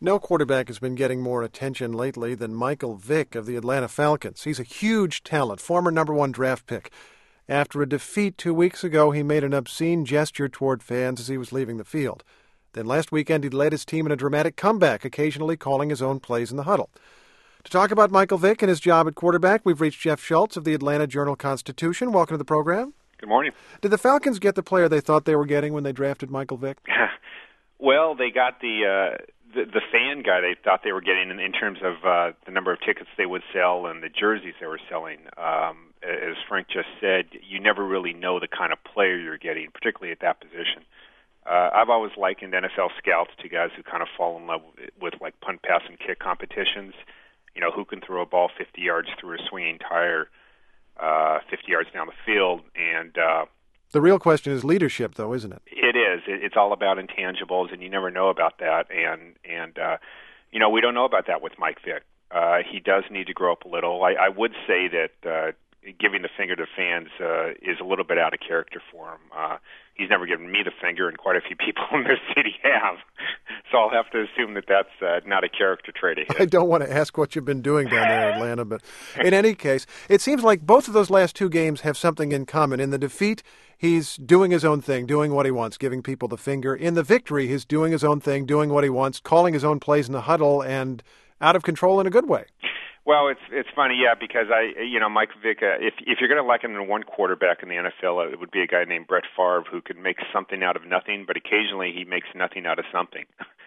No quarterback has been getting more attention lately than Michael Vick of the Atlanta Falcons. He's a huge talent, former #1 draft pick. After a defeat 2 weeks ago, he made an obscene gesture toward fans as he was leaving the field. Then last weekend, he led his team in a dramatic comeback, occasionally calling his own plays in the huddle. To talk about Michael Vick and his job at quarterback, we've reached Jeff Schultz of the Atlanta Journal-Constitution. Welcome to the program. Good morning. Did the Falcons get the player they thought they were getting when they drafted Michael Vick? Well, they got the fan guy they thought they were getting in terms of the number of tickets they would sell and the jerseys they were selling. As Frank just said, you never really know the kind of player you're getting, particularly at that position. I've always likened NFL scouts to guys who kind of fall in love with like punt, pass, and kick competitions. You know, who can throw a ball 50 yards through a swinging tire 50 yards down the field. And the real question is leadership, though, isn't it? It is. It's all about intangibles, and you never know about that. And you know, we don't know about that with Mike Vick. He does need to grow up a little. I would say that giving the finger to fans is a little bit out of character for him. He's never given me the finger, and quite a few people in this city have. So I'll have to assume that that's not a character trait of his. I don't want to ask what you've been doing down there in Atlanta, but in any case, it seems like both of those last two games have something in common. In the defeat, he's doing his own thing, doing what he wants, giving people the finger. In the victory, he's doing his own thing, doing what he wants, calling his own plays in the huddle, and out of control in a good way. Well, it's funny, yeah, because Mike Vick, if you're going to liken him to one quarterback in the NFL, it would be a guy named Brett Favre who can make something out of nothing, but occasionally he makes nothing out of something.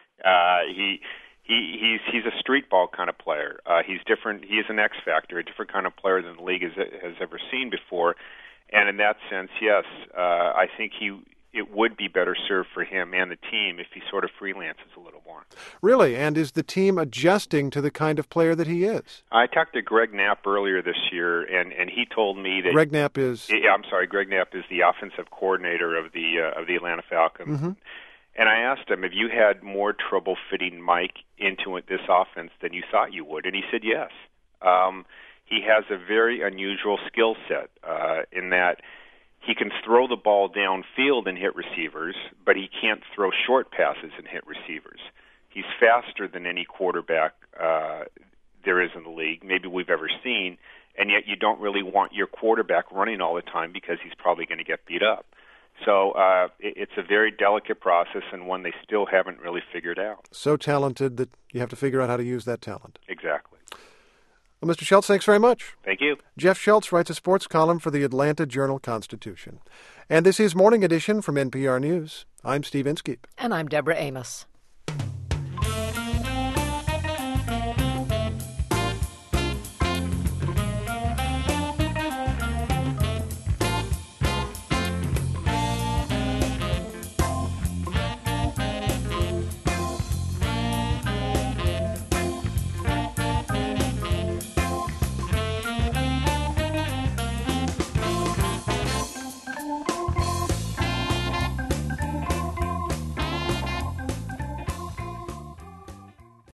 He's a street ball kind of player. He's different. He is an X factor, a different kind of player than the league has ever seen before. And in that sense, yes, I think it would be better served for him and the team if he sort of freelances a little more. Really? And is the team adjusting to the kind of player that he is? I talked to Greg Knapp earlier this year, and he told me that Greg Knapp is. Greg Knapp is the offensive coordinator of the Atlanta Falcons. Mm-hmm. And I asked him, have you had more trouble fitting Mike into this offense than you thought you would? And he said yes. He has a very unusual skill set in that he can throw the ball downfield and hit receivers, but he can't throw short passes and hit receivers. He's faster than any quarterback there is in the league, maybe we've ever seen, and yet you don't really want your quarterback running all the time because he's probably going to get beat up. So it's a very delicate process and one they still haven't really figured out. So talented that you have to figure out how to use that talent. Exactly. Well, Mr. Schultz, thanks very much. Thank you. Jeff Schultz writes a sports column for the Atlanta Journal-Constitution. And this is Morning Edition from NPR News. I'm Steve Inskeep. And I'm Deborah Amos.